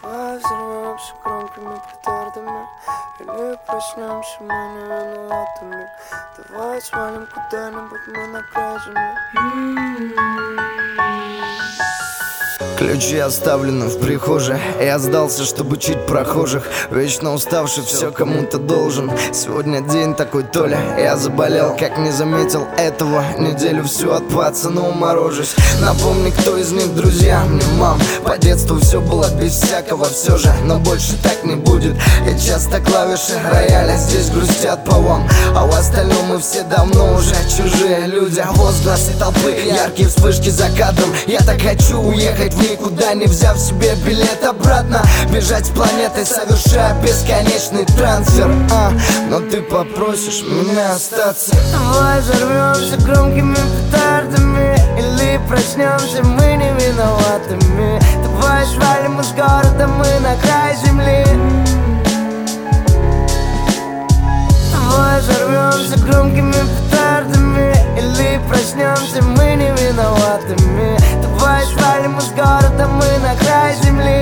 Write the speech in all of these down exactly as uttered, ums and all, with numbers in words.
Давай взорвемся громкими петардами, или проснемся мы не виноватыми. Давай свалим куда-нибудь мы на край земли. Ключи оставлены в прихожей. Я сдался, чтобы учить прохожих. Вечно уставший, все кому-то должен. Сегодня день такой, Толя. Я заболел, как не заметил этого. Неделю всю от пацана уморожусь. Напомни, кто из них друзья. Мне мам, по детству все было без всякого. Все же, но больше так не будет. Я часто клавиши рояля здесь грустят по вам. А в остальном мы все давно уже чужие люди. Возгласы толпы, яркие вспышки за кадром. Я так хочу уехать в никуда, не взяв себе билет обратно. Бежать с планеты, совершая бесконечный трансфер, а, но ты попросишь меня остаться. Давай взорвемся громкими петардами, или проснемся мы не виноватыми. Давай свалим из города мы на край земли. Давай взорвемся громкими петардами, или проснемся мы не виноватыми. Давай свалим из города мы на край земли.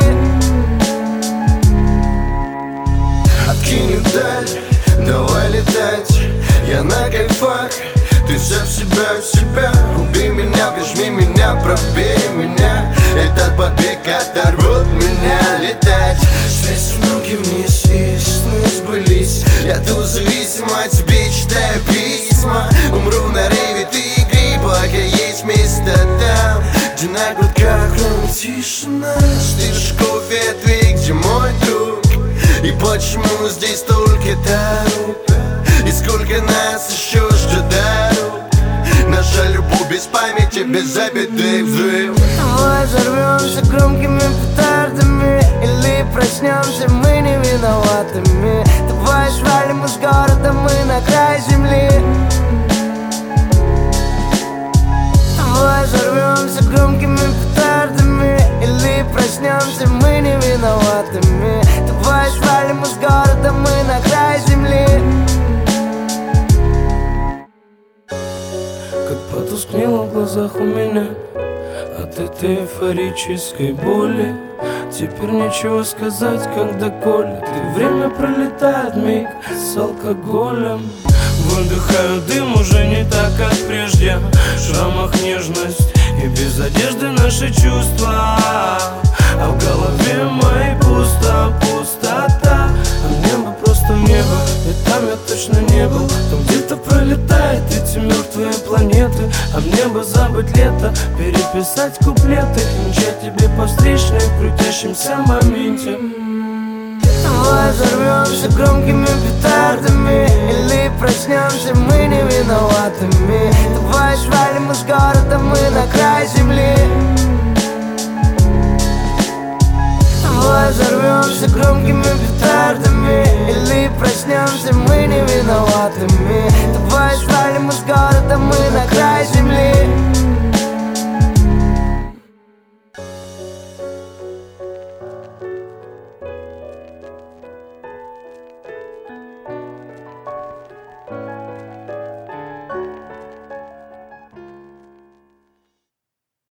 Откинь даль, давай летать. Я на кайфах, ты вся в себя, в себя. Убей меня, прижми меня, пробей меня. Этот побег оторвет меня летать. Связь с ноги вниз, и сны сбылись. Я тут зависим от тебе, читаю письма. Умру на рейве, ты игри, пока есть место там, где на грудках хранит тишина. Слышишь кофе, ответь, где мой друг? И почему здесь только дорог? И сколько нас еще ждет дорог? Наша любовь без памяти, без забитых взрыв. Давай взорвемся громкими петардами, или проснемся мы не виноватыми. Давай свалим из города мы на край земли. Давай взорвемся громкими петардами, или проснемся мы не виноватыми. Давай свалим из города мы на край земли. Как потускнело в глазах у меня от этой эйфорической боли. Теперь нечего сказать, когда колет, и время пролетает миг с алкоголем. Выдыхаю дым уже не так, как прежде. В шрамах нежность и без одежды наши чувства. А в голове моей пусто, пустота. А небо просто небо, и там я точно не был. Там где-то пролетают эти мертвые планеты. А мне бы забыть лето, переписать куплеты, мчать тебе по встречной в крутящемся моменте. Давай взорвемся громкими петардами, или проснемся мы не виноватыми. Давай свалим из города мы на край земли. Давай взорвемся громкими петардами, или проснемся мы не виноватыми. Давай свалим из города мы на край земли.